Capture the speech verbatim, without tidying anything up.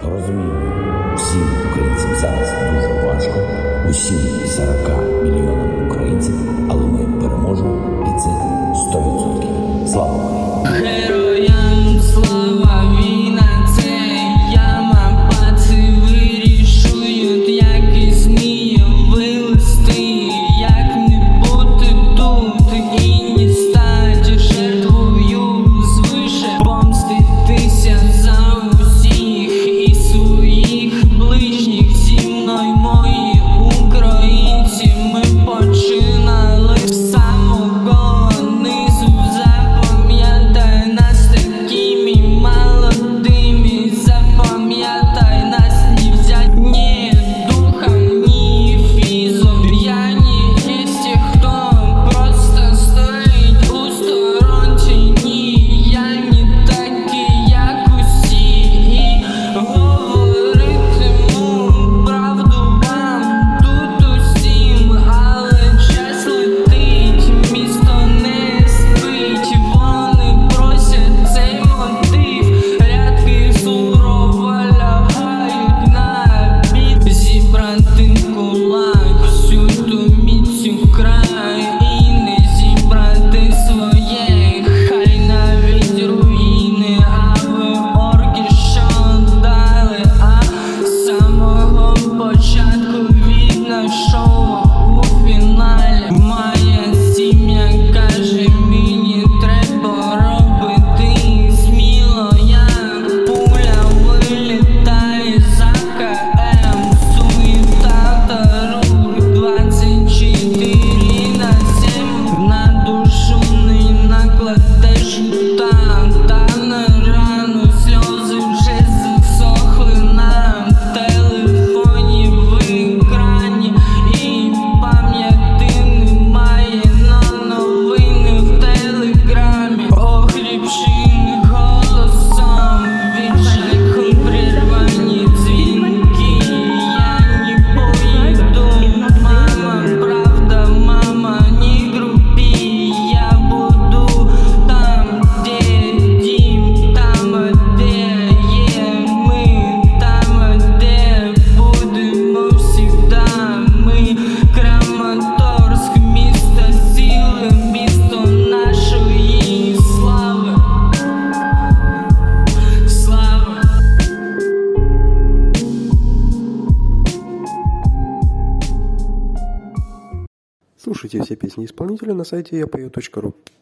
Розумію, всім українцям зараз дуже важко, усім сорока мільйонам українців, але ми переможемо, і це сто відсотків. Слава Україні! Героям слава, війна це яма, паци вирішують, як із неї вилезти, як не бути тут і не стати жертвою звише, помститися за усіх і своїх ближніх. Зі мною мої українці, ми починали з самого низу. Запам'ятай нас такими молодими, запам'ятай нас не взять ні духом, ні фізом. Я не із тих, хто просто стоїть у сторонці. Ні, я не такий, як усі, і говоритиму правду вам тут усім, але час летить, місто не спить, вони просять цей мотив, рядки сурово лягають на біт, зібрати кулак, всю ту міць України, зібрати своє, хай навіть руїни, а ви орки, що дали, а з самого початку видно, що у фіналі моя сім'я каже, мені треба робити сміло, як пуля вилітає за КМ, суєта та рух двадцять чотири на сім, на душу не накладеш там, та на рану сльози вже засохли на телефоні в екрані, і пам'яті немає на новини в телеграмі, охрипшим голосом від жаху прервані дзвінки. Я не поїду, мама, правда, мама, не груби, я буду там, де дім, там, де є ми, там, де будемо всегда ми. Краматорськ, місто сили, місто нашої слави. Слава. Слушайте все песни исполнителя на сайте я пою точка ру.